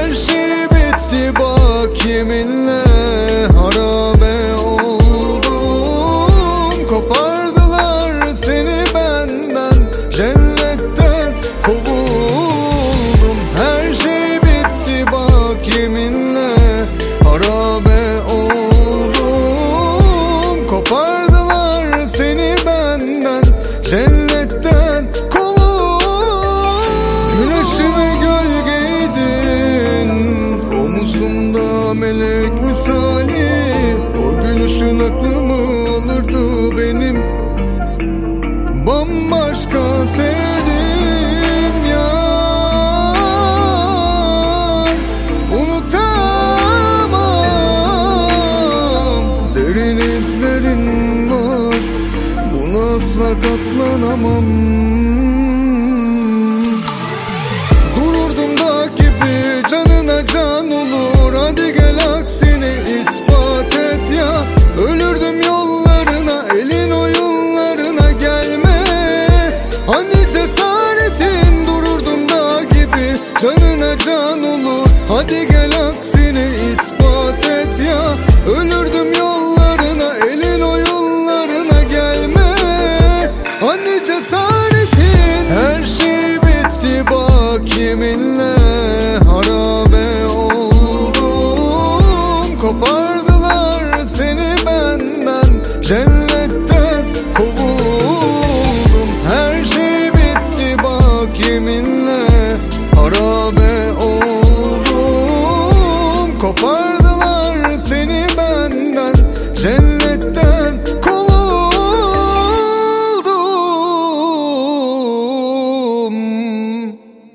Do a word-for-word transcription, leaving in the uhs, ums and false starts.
Her şey bitti bak yeminle, harabe oldum. Kopardılar seni benden, cennetten kovuldum. Her şey bitti bak yeminle, harabe oldum. Kopardılar seni benden, cennetten kovuldum. Güneşim ve gölgeydin, omuzumda melek misali. O gülüşün aklımı alırdı benim, bambaşka sevdim yar. Unutamam, derin izlerin var, buna asla katlanamam. Dururdum dağ gibi, canına can olur. Hadi gel aksini ispat et ya. Ölürdüm yollarına, elin oyunlarına gelme. Hani cesaretin, dururdum dağ gibi, canına can olur. Hadi gel aksini